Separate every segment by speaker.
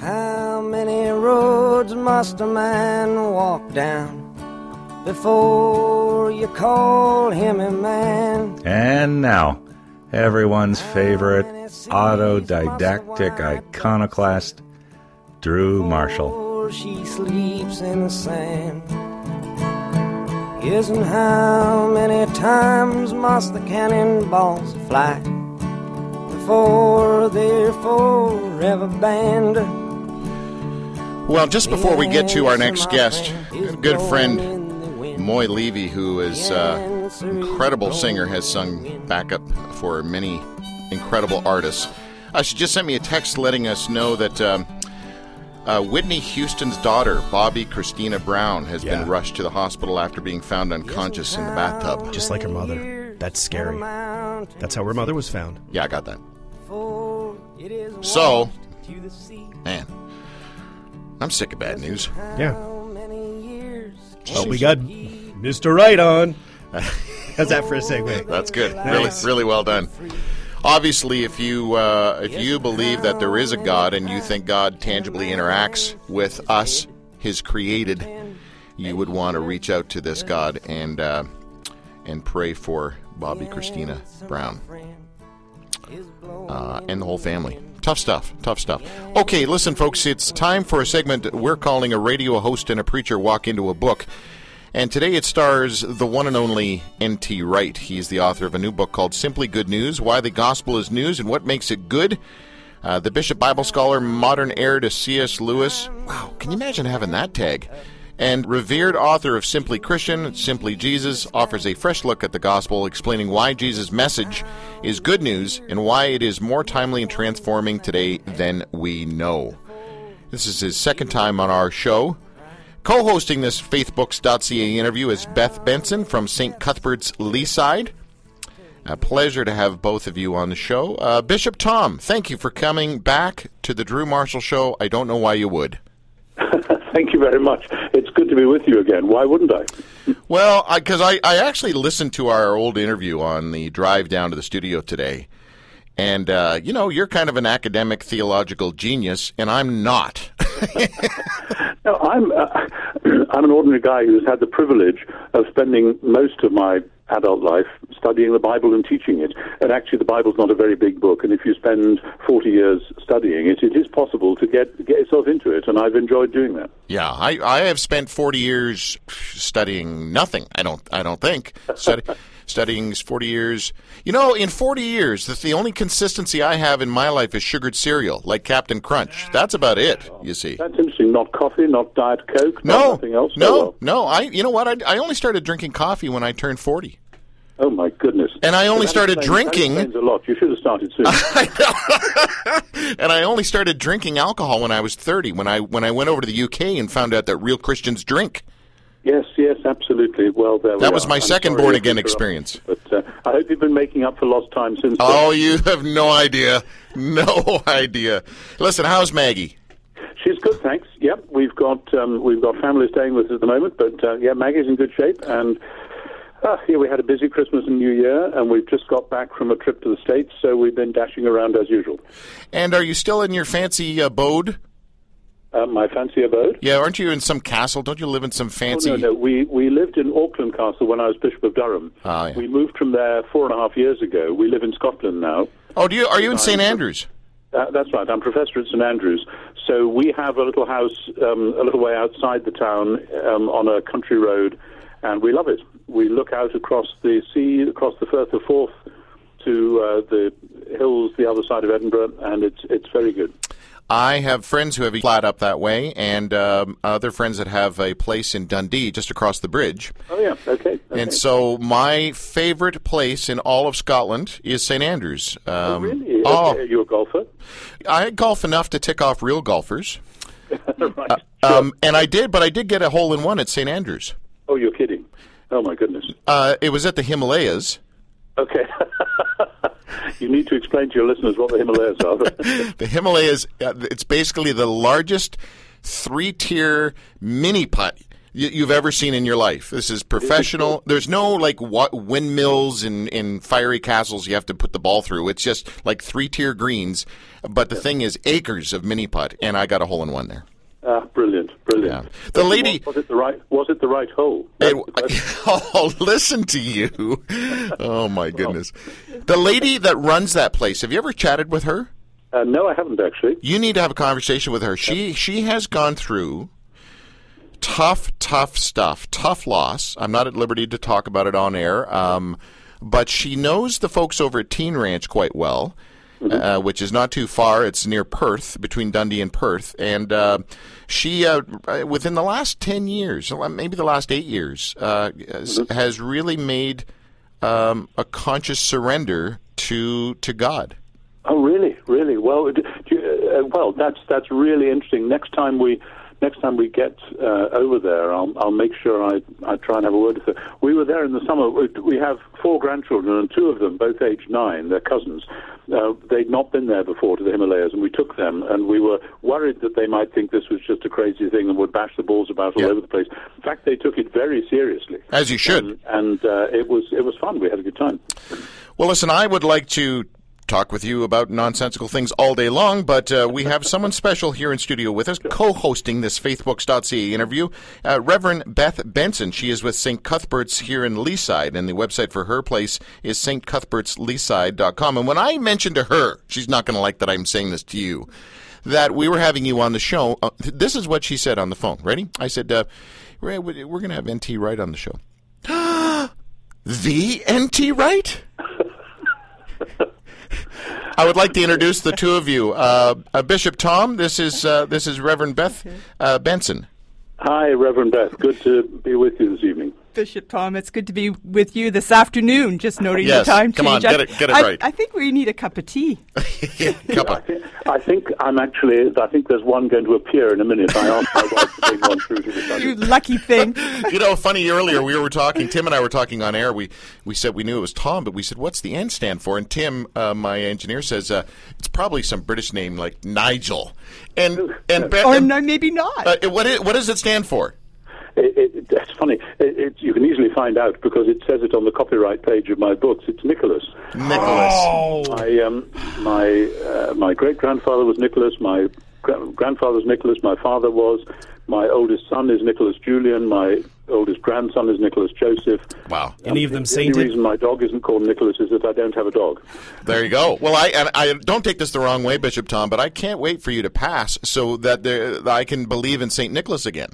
Speaker 1: How many roads must a man walk down before you call him a man?
Speaker 2: And now, everyone's favorite autodidactic iconoclast, Drew Marshall.
Speaker 1: She sleeps in the sand. Yes, and how many times must the cannonballs fly before they're forever banned?
Speaker 3: Well, just before we get to our next guest, a good friend, Moy Levy, who is an incredible singer, has sung backup for many incredible artists. She just sent me a text letting us know that Whitney Houston's daughter, Bobby Christina Brown, has been rushed to the hospital after being found unconscious in the bathtub.
Speaker 4: Just like her mother. That's scary. That's how her mother was found.
Speaker 3: Yeah, I got that. So, man, I'm sick of bad news.
Speaker 4: Yeah. Oh, we got Mr. Right on. How's that for a segue?
Speaker 3: That's good.
Speaker 4: Nice.
Speaker 3: Really well done. Obviously, if you believe that there is a God and you think God tangibly interacts with us, His created, you would want to reach out to this God and pray for Bobby Christina Brown and the whole family. Tough stuff. Okay, listen, folks, it's time for a segment we're calling A Radio Host and a Preacher Walk Into a Book. And today it stars the one and only N.T. Wright. He's the author of a new book called Simply Good News, Why the Gospel is News and What Makes It Good. The Bishop Bible Scholar, modern heir to C.S. Lewis. Wow, can you imagine having that tag? And revered author of Simply Christian, Simply Jesus, offers a fresh look at the gospel, explaining why Jesus' message is good news and why it is more timely and transforming today than we know. This is his second time on our show. Co-hosting this faithbooks.ca interview is Beth Benson from St. Cuthbert's Leaside. A pleasure to have both of you on the show. Bishop Tom, thank you for coming back to the Drew Marshall Show. I don't know why you would.
Speaker 5: Thank you very much. It's good to be with you again. Why wouldn't I?
Speaker 3: Well, because I actually listened to our old interview on the drive down to the studio today. And, you're kind of an academic theological genius, and I'm not.
Speaker 5: No, I'm an ordinary guy who's had the privilege of spending most of my adult life studying the Bible and teaching it. And actually, the Bible's not a very big book, and if you spend 40 years studying it, it is possible to get yourself into it, and I've enjoyed doing that.
Speaker 3: Yeah, I have spent 40 years studying nothing. I don't think studying 40 years. In 40 years, the only consistency I have in my life is sugared cereal, like Captain Crunch. That's about it, you see.
Speaker 5: That's interesting. Not coffee, not Diet Coke, nothing else?
Speaker 3: No. You know what? I only started drinking coffee when I turned 40.
Speaker 5: Oh, my goodness.
Speaker 3: And I only started drinking...
Speaker 5: That explains a lot. You should have started soon.
Speaker 3: I know. And I only started drinking alcohol when I was 30, when I went over to the UK and found out that real Christians drink.
Speaker 5: Yes, absolutely. Well,
Speaker 3: that was my second born-again experience.
Speaker 5: But I hope you've been making up for lost time since then.
Speaker 3: Oh, you have no idea. No idea. Listen, how's Maggie?
Speaker 5: She's good, thanks. Yep, we've got family staying with us at the moment, but Maggie's in good shape. And here we had a busy Christmas and New Year, and we've just got back from a trip to the States, so we've been dashing around as usual.
Speaker 3: And are you still in your fancy abode?
Speaker 5: My fancy abode?
Speaker 3: Yeah, aren't you in some castle? Don't you live in some fancy...
Speaker 5: Oh, no. We lived in Auckland Castle when I was Bishop of Durham.
Speaker 3: Ah, yeah.
Speaker 5: We moved from there 4.5 years ago. We live in Scotland now.
Speaker 3: Oh, are you in St. Andrews?
Speaker 5: That's right. I'm professor at St. Andrews. So we have a little house a little way outside the town on a country road, and we love it. We look out across the sea, across the Firth of Forth to the hills the other side of Edinburgh, and it's very good.
Speaker 3: I have friends who have a flat up that way, and other friends that have a place in Dundee, just across the bridge.
Speaker 5: Oh, yeah, okay.
Speaker 3: And so my favorite place in all of Scotland is St. Andrews.
Speaker 5: Oh, really? Are you a golfer?
Speaker 3: I golf enough to tick off real golfers.
Speaker 5: Right. Sure.
Speaker 3: And I did get a hole-in-one at St. Andrews.
Speaker 5: Oh, you're kidding. Oh, my goodness.
Speaker 3: It was at the Himalayas.
Speaker 5: Okay. You need to explain to your listeners what the Himalayas are.
Speaker 3: The Himalayas, it's basically the largest three-tier mini-putt you've ever seen in your life. This is professional. There's no like windmills and fiery castles you have to put the ball through. It's just like 3-tier greens. But the thing is acres of mini putt, and I got a hole in one there.
Speaker 5: Brilliant.
Speaker 3: Yeah. The lady
Speaker 5: was it the right hole?
Speaker 3: Listen to you. Oh my goodness. The lady that runs that place. Have you ever chatted with her?
Speaker 5: No, I haven't actually.
Speaker 3: You need to have a conversation with her. She has gone through tough stuff, tough loss. I'm not at liberty to talk about it on air, but she knows the folks over at Teen Ranch quite well, which is not too far. It's near Perth, between Dundee and Perth. And she, within the last 10 years, maybe the last 8 years, has really made a conscious surrender to God.
Speaker 5: Oh, really? Well, that's really interesting. Next time we get over there, I'll make sure I try and have a word with her. We were there in the summer. We have 4 grandchildren, and 2 of them, both aged 9, they're cousins. They'd not been there before to the Himalayas, and we took them, and we were worried that they might think this was just a crazy thing and would bash the balls about all over the place. In fact, they took it very seriously.
Speaker 3: As you should.
Speaker 5: And it was fun. We had a good time.
Speaker 3: Well, listen, I would like to talk with you about nonsensical things all day long, but we have someone special here in studio with us, co-hosting this faithbooks.ca interview, Reverend Beth Benson. She is with St. Cuthbert's here in Leaside, and the website for her place is stcuthbertsleaside.com. And when I mentioned to her, she's not going to like that I'm saying this to you, that we were having you on the show, this is what she said on the phone. Ready? I said, we're going to have N.T. Wright on the show. The N.T. Wright? I would like to introduce the two of you. Bishop Tom, this is Reverend Beth Benson.
Speaker 5: Hi, Reverend Beth. Good to be with you this evening.
Speaker 6: Bishop Tom, it's good to be with you this afternoon. Just noting
Speaker 3: yes.
Speaker 6: the time
Speaker 3: Come
Speaker 6: change.
Speaker 3: on, get it right.
Speaker 6: I think we need a cup of tea.
Speaker 5: I think there's one going to appear in a minute. I asked my wife to bring one through to the study.
Speaker 6: You lucky thing.
Speaker 3: Funny, earlier we were talking, Tim and I were talking on air. We said we knew it was Tom, but we said, what's the N stand for? And Tim, my engineer, says it's probably some British name like Nigel. And
Speaker 6: or no, maybe not.
Speaker 3: What does it stand for?
Speaker 5: That's funny. You can easily find out because it says it on the copyright page of my books. It's Nicholas.
Speaker 3: Nicholas.
Speaker 5: Oh. My great grandfather was Nicholas. My grandfather's Nicholas. My father was. My oldest son is Nicholas Julian. My oldest grandson is Nicholas Joseph.
Speaker 3: Wow.
Speaker 4: Any of them sainted?
Speaker 5: The only reason my dog isn't called Nicholas is that I don't have a dog.
Speaker 3: There you go. Well, I don't take this the wrong way, Bishop Tom, but I can't wait for you to pass so that I can believe in St. Nicholas again,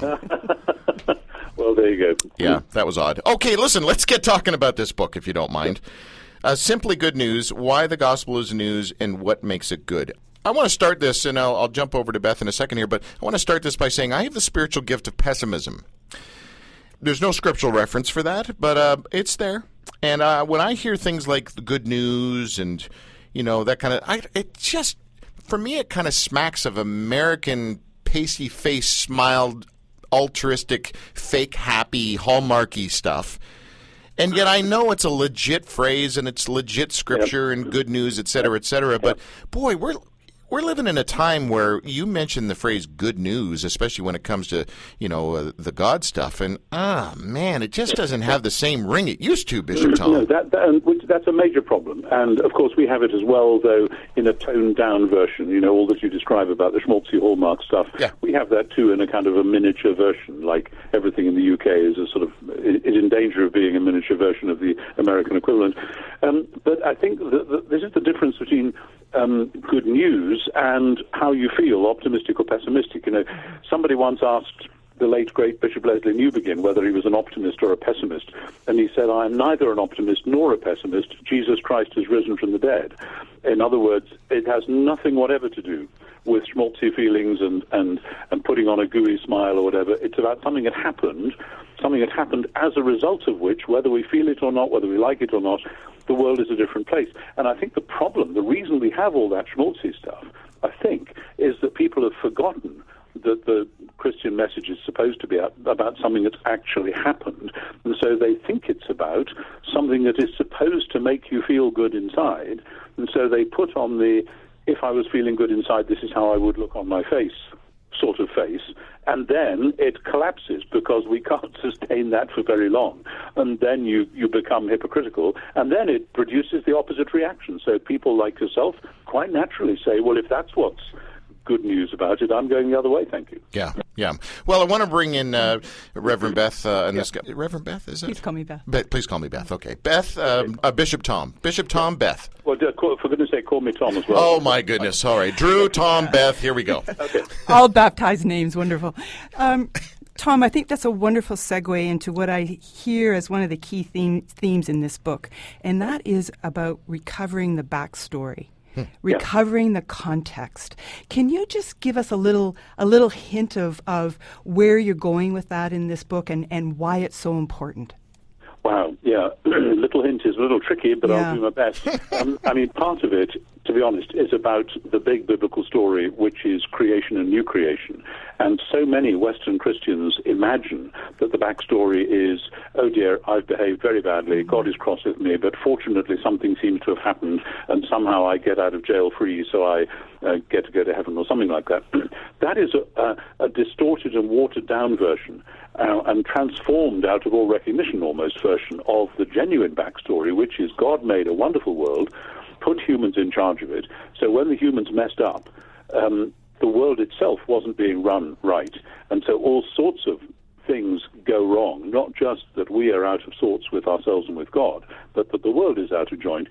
Speaker 5: Well, there you go.
Speaker 3: Yeah, that was odd. Okay, listen, let's get talking about this book, if you don't mind. Simply Good News, Why the Gospel is News and What Makes It Good. I want to start this, and I'll jump over to Beth in a second here, but I want to start this by saying I have the spiritual gift of pessimism. There's no scriptural reference for that, but it's there. And when I hear things like the good news and, that kind of, for me, it kind of smacks of American pasty-face, smiled, altruistic, fake, happy, hallmarky stuff. And yet I know it's a legit phrase and it's legit scripture and good news, et cetera, but boy, we're living in a time where you mentioned the phrase good news, especially when it comes to, the God stuff. And, man, it just doesn't have the same ring it used to, Bishop Tom.
Speaker 5: No, that's a major problem. And, of course, we have it as well, though, in a toned-down version. All that you describe about the schmaltzy hallmark stuff. Yeah. We have that, too, in a kind of a miniature version, like everything in the UK is is in danger of being a miniature version of the American equivalent. But I think this is the difference between good news and how you feel, optimistic or pessimistic. Somebody once asked the late, great Bishop Leslie Newbegin whether he was an optimist or a pessimist, and he said, I am neither an optimist nor a pessimist. Jesus Christ has risen from the dead. In other words, it has nothing whatever to do with schmaltzy feelings and putting on a gooey smile or whatever. It's about something that happened as a result of which, whether we feel it or not, whether we like it or not, the world is a different place. And I think the reason we have all that schmaltzy stuff, I think, is that people have forgotten that the Christian message is supposed to be about something that's actually happened. And so they think it's about something that is supposed to make you feel good inside. And so they put on if I was feeling good inside, this is how I would look on my face sort of face, and then it collapses because we can't sustain that for very long. And then you become hypocritical, and then it produces the opposite reaction. So people like yourself quite naturally say, well, if that's what's good news about it, I'm going the other way, thank you.
Speaker 3: Yeah. Well, I want to bring in Reverend Beth. And this guy. Reverend Beth, is it?
Speaker 6: Please call me Beth.
Speaker 3: Please call me Beth. Okay. Beth, Bishop Tom. Bishop Tom, Beth.
Speaker 5: Well, for goodness sake, call me Tom as well.
Speaker 3: Oh, my goodness. Sorry. Drew, Tom, Beth, here we go.
Speaker 5: Okay.
Speaker 6: All baptized names, wonderful. Tom, I think that's a wonderful segue into what I hear as one of the key themes in this book, and that is about recovering the backstory. Recovering the context. Can you just give us a little hint of where you're going with that in this book and why it's so important?
Speaker 5: Wow, yeah. Little hint is a little tricky, but I'll do my best. I mean, part of it, to be honest, is about the big biblical story, which is creation and new creation. And so many Western Christians imagine that the backstory is, oh dear, I've behaved very badly, God is cross with me, but fortunately something seems to have happened, and somehow I get out of jail free, so I get to go to heaven, or something like that. That is a distorted and watered-down version, and transformed out of all recognition almost version of the genuine backstory, which is God made a wonderful world, put humans in charge of it, so when the humans messed up, the world itself wasn't being run right, and so all sorts of things go wrong, not just that we are out of sorts with ourselves and with God, but that the world is out of joint.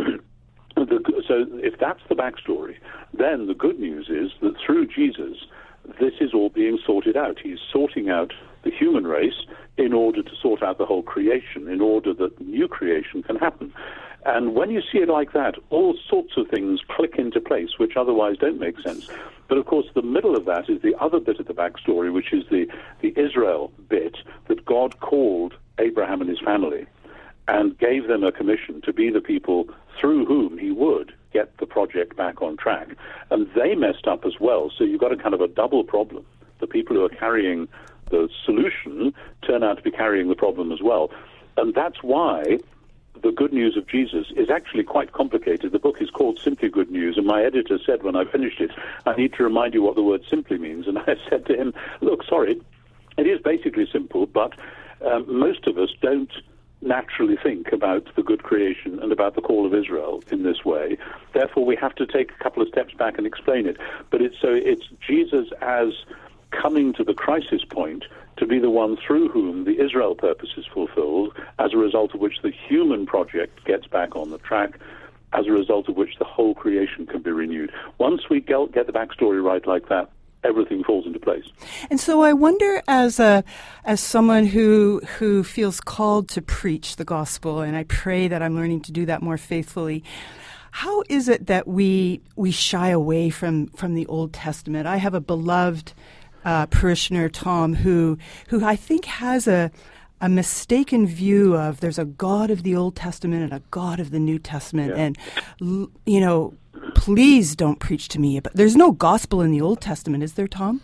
Speaker 5: So if that's the backstory, then the good news is that through Jesus, this is all being sorted out. He's sorting out the human race in order to sort out the whole creation, in order that new creation can happen. And when you see it like that, all sorts of things click into place, which otherwise don't make sense. But of course, the middle of that is the other bit of the backstory, which is the Israel bit, that God called Abraham and his family and gave them a commission to be the people through whom he would get the project back on track. And they messed up as well, so you've got a kind of a double problem. The people who are carrying the solution turn out to be carrying the problem as well. And that's why the good news of Jesus is actually quite complicated. The book is called Simply Good News, and my editor said when I finished it, I need to remind you what the word simply means. And I said to him, look, sorry, it is basically simple, but most of us don't naturally think about the good creation and about the call of Israel in this way. Therefore, we have to take a couple of steps back and explain it. But it's Jesus as coming to the crisis point to be the one through whom the Israel purpose is fulfilled, as a result of which the human project gets back on the track, as a result of which the whole creation can be renewed. Once we get the backstory right like that, everything falls into place.
Speaker 6: And so I wonder, as someone who feels called to preach the gospel, and I pray that I'm learning to do that more faithfully, how is it that we shy away from the Old Testament? I have a beloved parishioner, Tom, who I think has a mistaken view of there's a God of the Old Testament and a God of the New Testament. Yeah. And, please don't preach to me. But there's no gospel in the Old Testament, is there, Tom?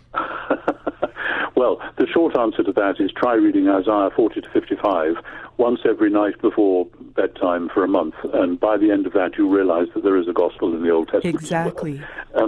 Speaker 5: Well, the short answer to that is try reading Isaiah 40 to 55 once every night before bedtime for a month, and by the end of that you realize that there is a gospel in the Old Testament.
Speaker 6: Exactly.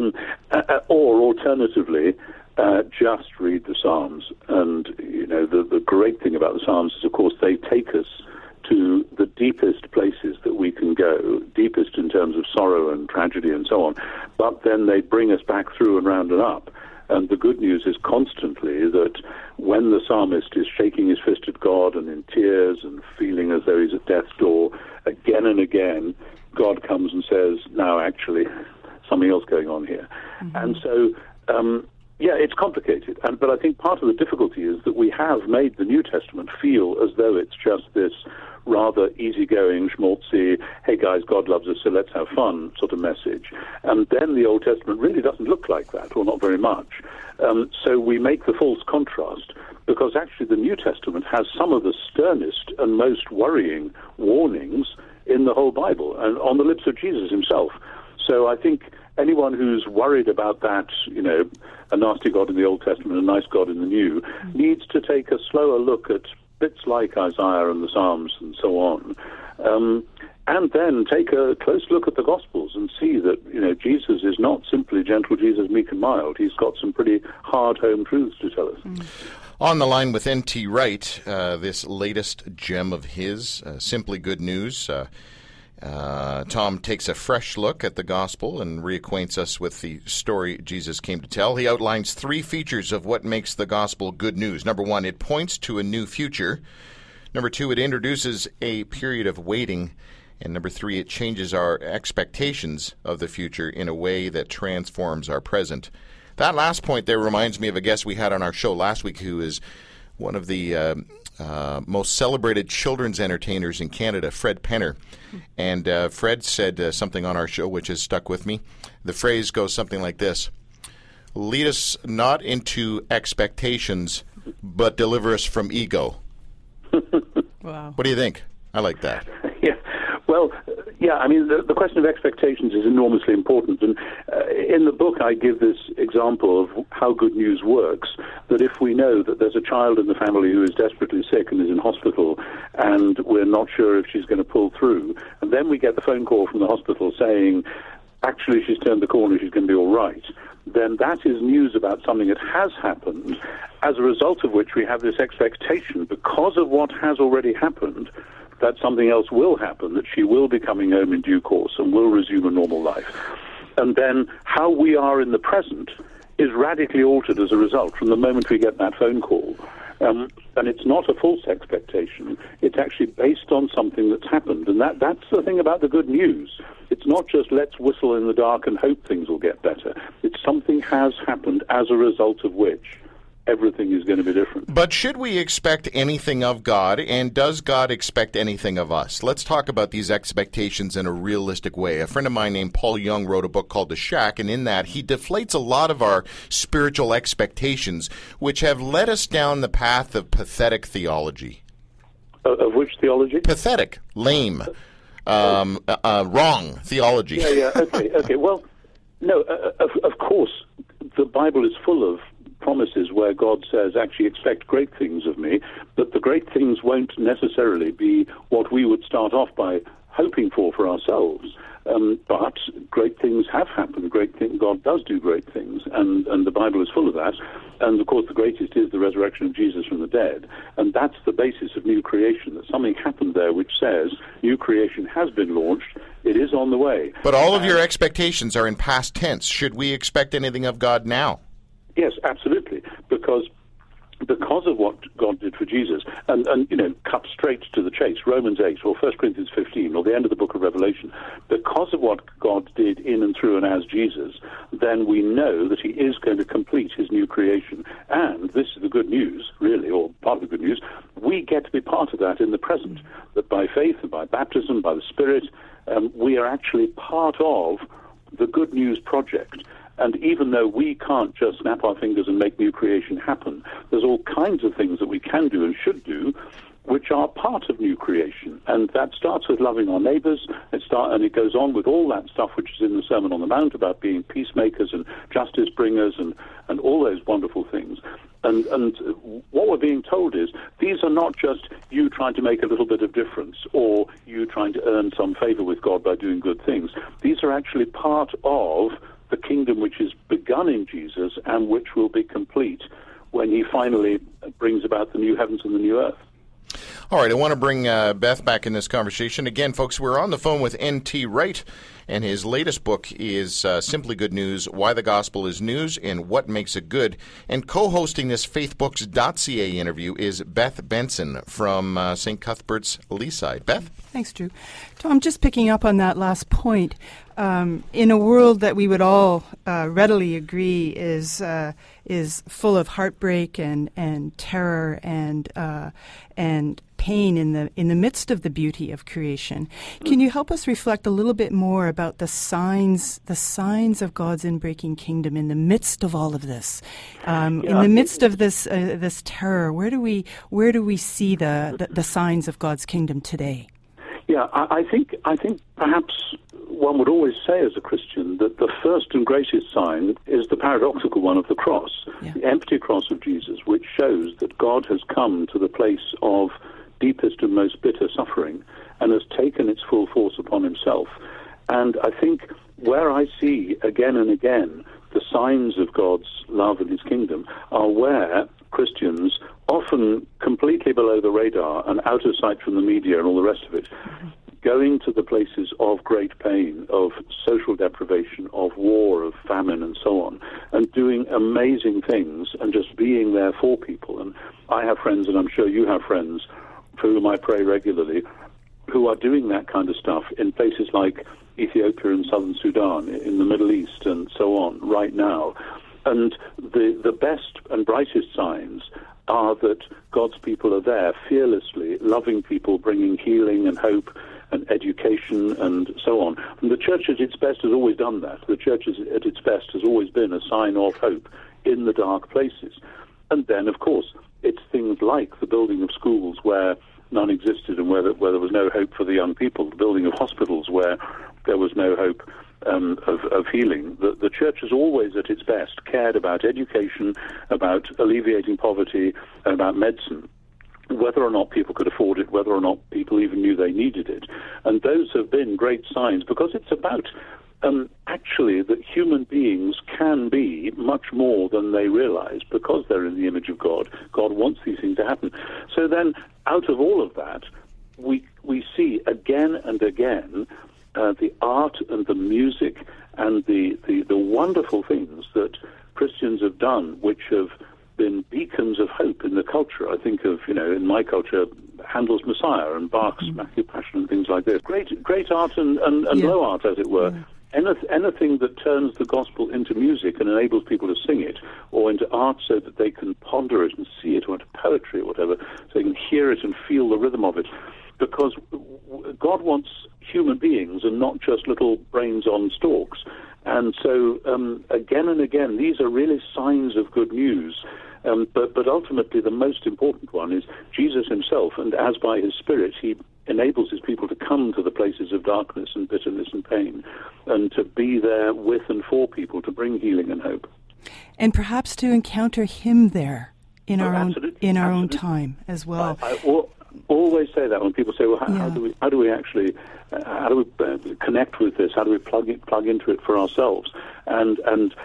Speaker 5: Or alternatively, just read the Psalms. And, the great thing about the Psalms is, of course, they take us to the deepest places that we can go, deepest in terms of sorrow and tragedy and so on, but then they bring us back through and round and up. And the good news is constantly that when the psalmist is shaking his fist at God and in tears and feeling as though he's at death's door, again and again, God comes and says, no, actually, something else going on here. Mm-hmm. And so, it's complicated. But I think part of the difficulty is that we have made the New Testament feel as though it's just this rather easygoing, schmaltzy, hey guys, God loves us, so let's have fun sort of message. And then the Old Testament really doesn't look like that, or not very much. So we make the false contrast, because actually the New Testament has some of the sternest and most worrying warnings in the whole Bible, and on the lips of Jesus himself. So I think anyone who's worried about that, a nasty God in the Old Testament, a nice God in the New, needs to take a slower look at bits like Isaiah and the Psalms and so on, and then take a close look at the Gospels and see that, Jesus is not simply gentle Jesus, meek and mild. He's got some pretty hard home truths to tell us.
Speaker 3: On the line with N.T. Wright, this latest gem of his, Simply Good News. Tom takes a fresh look at the gospel and reacquaints us with the story Jesus came to tell. He outlines 3 features of what makes the gospel good news. Number 1, it points to a new future. Number 2, it introduces a period of waiting. And number 3, it changes our expectations of the future in a way that transforms our present. That last point there reminds me of a guest we had on our show last week who is one of the most celebrated children's entertainers in Canada, Fred Penner. And Fred said something on our show which has stuck with me. The phrase goes something like this: lead us not into expectations, but deliver us from ego.
Speaker 6: Wow.
Speaker 3: What do you think? I like that.
Speaker 5: Yeah. Well, yeah, I mean, the question of expectations is enormously important. And in the book, I give this example of how good news works, that if we know that there's a child in the family who is desperately sick and is in hospital, and we're not sure if she's going to pull through, and then we get the phone call from the hospital saying, actually, she's turned the corner, she's going to be all right, then that is news about something that has happened, as a result of which we have this expectation, because of what has already happened, that something else will happen, that she will be coming home in due course and will resume a normal life. And then how we are in the present is radically altered as a result from the moment we get that phone call. And it's not a false expectation. It's actually based on something that's happened. And that's the thing about the good news. It's not just let's whistle in the dark and hope things will get better. It's something has happened as a result of which everything is going to be different.
Speaker 3: But should we expect anything of God, and does God expect anything of us? Let's talk about these expectations in a realistic way. A friend of mine named Paul Young wrote a book called The Shack, and in that he deflates a lot of our spiritual expectations, which have led us down the path of pathetic theology.
Speaker 5: Of which theology?
Speaker 3: Pathetic, lame, wrong theology.
Speaker 5: Yeah, okay. Well, no, of course, the Bible is full of promises where God says, actually expect great things of me, but the great things won't necessarily be what we would start off by hoping for ourselves. But great things have happened. God does do great things, and the Bible is full of that. And, of course, the greatest is the resurrection of Jesus from the dead. And that's the basis of new creation, that something happened there which says new creation has been launched. It is on the way.
Speaker 3: But all of your expectations are in past tense. Should we expect anything of God now?
Speaker 5: Yes, absolutely, because of what God did for Jesus, and cut straight to the chase, Romans 8 or 1 Corinthians 15 or the end of the book of Revelation, because of what God did in and through and as Jesus, then we know that he is going to complete his new creation. And this is the good news, really, or part of the good news, we get to be part of that in the present, that by faith and by baptism, by the Spirit, we are actually part of the good news project. And even though we can't just snap our fingers and make new creation happen, there's all kinds of things that we can do and should do which are part of new creation. And that starts with loving our neighbors, and it goes on with all that stuff which is in the Sermon on the Mount about being peacemakers and justice bringers and all those wonderful things. And what we're being told is these are not just you trying to make a little bit of difference or you trying to earn some favor with God by doing good things. These are actually part of the kingdom which is begun in Jesus and which will be complete when he finally brings about the new heavens and the new earth.
Speaker 3: All right, I want to bring Beth back in this conversation. Again, folks, we're on the phone with N.T. Wright, and his latest book is Simply Good News, Why the Gospel is News and What Makes It Good. And co-hosting this faithbooks.ca interview is Beth Benson from St. Cuthbert's Leaside. Beth?
Speaker 6: Thanks, Drew. Tom, just picking up on that last point, in a world that we would all readily agree is full of heartbreak and terror and pain in the midst of the beauty of creation, can you help us reflect a little bit more about the signs of God's inbreaking kingdom in the midst of all of this, in the midst of this terror? Where do we see the signs of God's kingdom today?
Speaker 5: Yeah, I think perhaps one would always say as a Christian that the first and greatest sign is the paradoxical one of the cross, the empty cross of Jesus, which shows that God has come to the place of deepest and most bitter suffering and has taken its full force upon himself. And I think where I see again and again the signs of God's love and his kingdom are where Christians, often completely below the radar and out of sight from the media and all the rest of it, going to the places of great pain, of social deprivation, of war, of famine, and so on, and doing amazing things and just being there for people. And I have friends, and I'm sure you have friends, for whom I pray regularly, who are doing that kind of stuff in places like Ethiopia and southern Sudan, in the Middle East, and so on, right now. And the best and brightest signs are that God's people are there, fearlessly loving people, bringing healing and hope and education and so on. And the church at its best has always done that. The church at its best has always been a sign of hope in the dark places. And then, of course, it's things like the building of schools where none existed and where there was no hope for the young people, the building of hospitals where there was no hope of healing. The church has always, at its best, cared about education, about alleviating poverty, and about medicine, whether or not people could afford it, whether or not people even knew they needed it. And those have been great signs, because it's about actually that human beings can be much more than they realize, because they're in the image of God. God wants these things to happen. So then, out of all of that, we see again and again the art and the music and the wonderful things that Christians have done, which have been beacons of hope in the culture. I think of, in my culture, Handel's Messiah and Bach's Matthew Passion and things like this. Great art and low art, as it were. Anything that turns the gospel into music and enables people to sing it, or into art so that they can ponder it and see it, or into poetry or whatever, so they can hear it and feel the rhythm of it. Because God wants human beings and not just little brains on stalks. And so, again and again, these are really signs of good news. But ultimately, the most important one is Jesus himself, and as by his Spirit, he enables his people to come to the places of darkness and bitterness and pain, and to be there with and for people, to bring healing and hope. And
Speaker 6: perhaps to encounter him there in our own time as well.
Speaker 5: I always say that when people say, "Well, how do we actually connect with this? How do we plug into it for ourselves?" And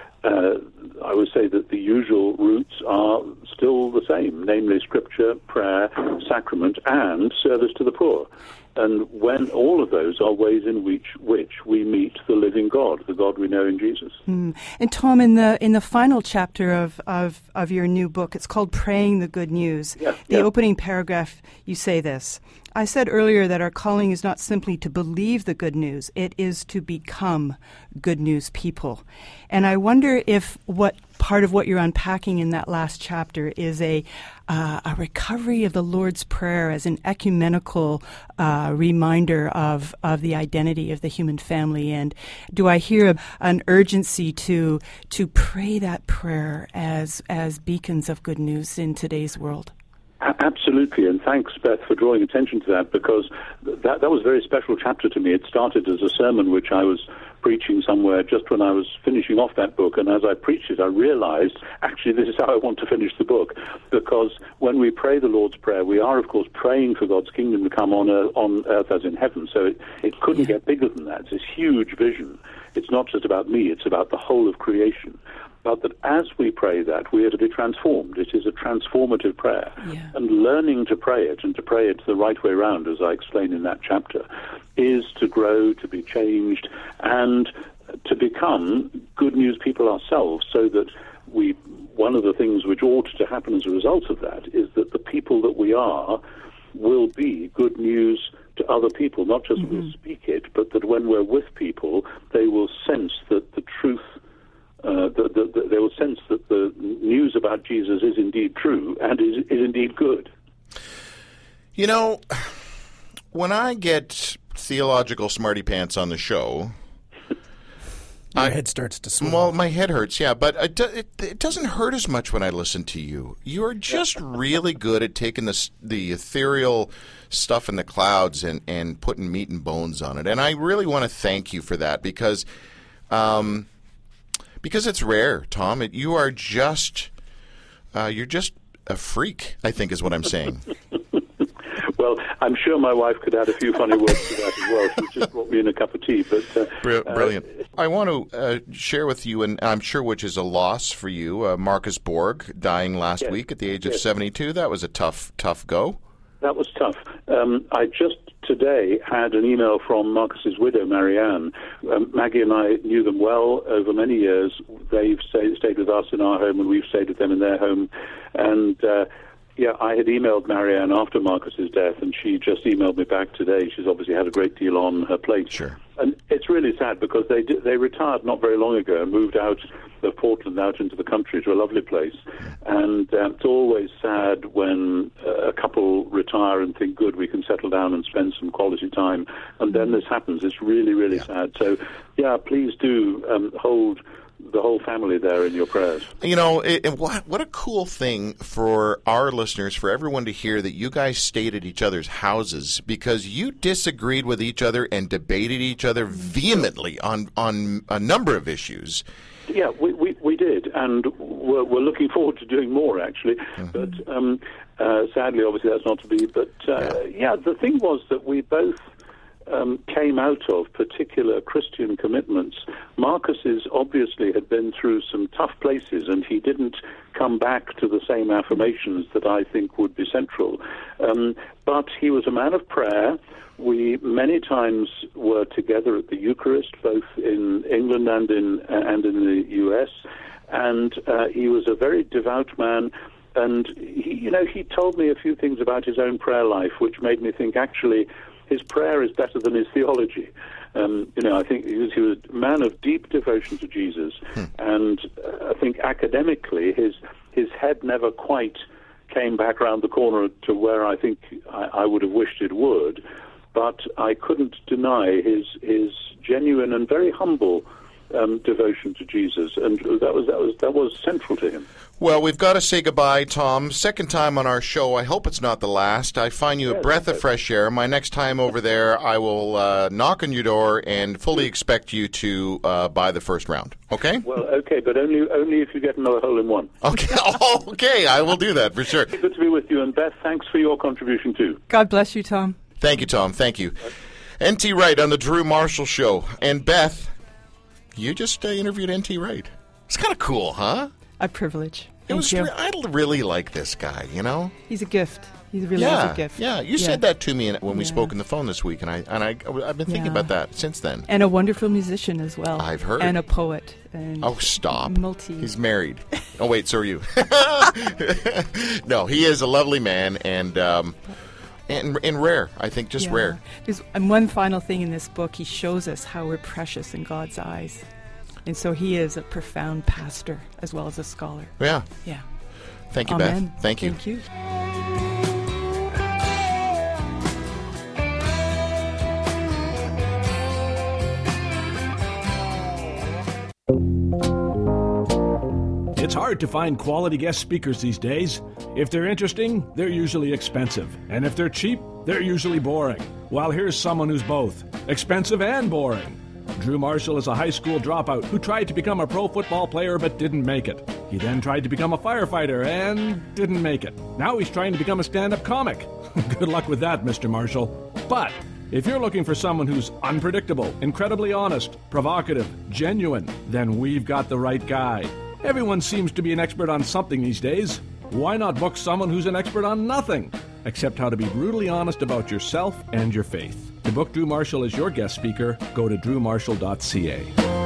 Speaker 5: I would say that the usual routes are still the same, namely Scripture, prayer, sacrament, and service to the poor. And when all of those are ways in which we meet the living God, the God we know in Jesus.
Speaker 6: And Tom, in the final chapter of your new book, it's called Praying the Good News. The opening paragraph, you say this: I said earlier that our calling is not simply to believe the good news, it is to become good news people. And I wonder if what part of what you're unpacking in that last chapter is a recovery of the Lord's Prayer as an ecumenical reminder of the identity of the human family. And do I hear an urgency to pray that prayer as beacons of good news in today's world?
Speaker 5: Absolutely, and thanks, Beth, for drawing attention to that, because that was a very special chapter to me. It started as a sermon which I was preaching somewhere just when I was finishing off that book, and as I preached it, I realized, actually, this is how I want to finish the book, because when we pray the Lord's Prayer, we are, of course, praying for God's kingdom to come on earth as in heaven, so it couldn't get bigger than that. It's this huge vision. It's not just about me, it's about the whole of creation. But that as we pray that, we are to be transformed. It is a transformative prayer. And learning to pray it, and to pray it the right way around, as I explain in that chapter, is to grow, to be changed, and to become good news people ourselves, so that one of the things which ought to happen as a result of that is that the people that we are will be good news to other people, not just we'll speak it, but that when we're with people, they will sense that the truth, they will sense that the news about Jesus is indeed true and is indeed good.
Speaker 3: You know, when I get theological smarty pants on the show,
Speaker 4: my head starts to swell.
Speaker 3: Well, my head hurts, yeah, but it doesn't hurt as much when I listen to you. You are just really good at taking the ethereal stuff in the clouds and putting meat and bones on it. And I really want to thank you for that, because it's rare, Tom. You're just a freak, I think is what I'm saying.
Speaker 5: Well, I'm sure my wife could add a few funny words to that as well. She just brought me in a cup of tea. But
Speaker 3: Brilliant. I want to share with you, and I'm sure which is a loss for you, Marcus Borg dying last week at the age of 72. That was a tough go.
Speaker 5: That was tough. I just today had an email from Marcus's widow, Marianne. Maggie and I knew them well over many years. They've stayed with us in our home, and we've stayed with them in their home. And I had emailed Marianne after Marcus's death, and she just emailed me back today. She's obviously had a great deal on her plate.
Speaker 3: Sure.
Speaker 5: And it's really sad because they retired not very long ago and moved out of Portland out into the country to a lovely place. And it's always sad when a couple retire and think, good, we can settle down and spend some quality time. And then this happens. It's really, really sad. So, please do hold the whole family there in your prayers.
Speaker 3: You know, what a cool thing for our listeners, for everyone to hear that you guys stayed at each other's houses because you disagreed with each other and debated each other vehemently on a number of issues.
Speaker 5: Yeah, we did, and we're looking forward to doing more, actually. But sadly, obviously, that's not to be. But the thing was that we both came out of particular Christian commitments. Marcus's obviously had been through some tough places, and he didn't come back to the same affirmations that I think would be central. But he was a man of prayer. We many times were together at the Eucharist, both in England and in the U.S., and he was a very devout man. And he told me a few things about his own prayer life, which made me think actually his prayer is better than his theology. I think he was a man of deep devotion to Jesus, and I think academically his head never quite came back around the corner to where I think I would have wished it would. But I couldn't deny his genuine and very humble devotion to Jesus, and that was central to him.
Speaker 3: Well, we've got to say goodbye, Tom. Second time on our show. I hope it's not the last. I find you a breath of fresh air. My next time over there, I will knock on your door and fully expect you to buy the first round. Okay?
Speaker 5: Well, okay, but only if you get another hole in one.
Speaker 3: Okay, okay, I will do that for sure.
Speaker 5: Good to be with you, and Beth, thanks for your contribution too.
Speaker 6: God bless you, Tom.
Speaker 3: Thank you, Tom. Thank you. N.T. Wright on the Drew Marshall Show. And Beth, you just interviewed N.T. Wright. It's kind of cool, huh?
Speaker 6: A privilege.
Speaker 3: I really like this guy, you know?
Speaker 6: He's a gift. He really is a gift.
Speaker 3: Yeah, you said that to me when we spoke on the phone this week, and I've been thinking about that since then.
Speaker 6: And a wonderful musician as well.
Speaker 3: I've heard.
Speaker 6: And a poet. And
Speaker 3: stop. He's married. Oh, wait, so are you. No, he is a lovely man, and rare. I think just rare.
Speaker 6: And one final thing in this book, he shows us how we're precious in God's eyes. And so he is a profound pastor as well as a scholar.
Speaker 3: Yeah.
Speaker 6: Yeah.
Speaker 3: Thank you,
Speaker 6: Amen.
Speaker 3: Beth. Thank you.
Speaker 6: Thank you.
Speaker 7: It's hard to find quality guest speakers these days. If they're interesting, they're usually expensive. And if they're cheap, they're usually boring. Well, here's someone who's both expensive and boring. Drew Marshall is a high school dropout who tried to become a pro football player but didn't make it. He then tried to become a firefighter and didn't make it. Now he's trying to become a stand-up comic. Good luck with that, Mr. Marshall. But if you're looking for someone who's unpredictable, incredibly honest, provocative, genuine, then we've got the right guy. Everyone seems to be an expert on something these days. Why not book someone who's an expert on nothing, except how to be brutally honest about yourself and your faith? To book Drew Marshall as your guest speaker, go to drewmarshall.ca.